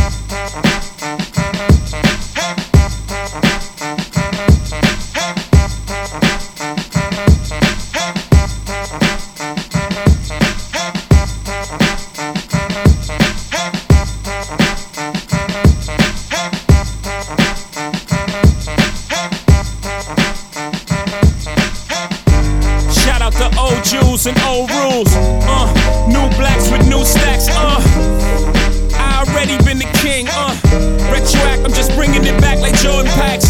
Jews and old rules, new blacks with new stacks, I already been the king, retroact, I'm just bringing it back like Jordan Packs.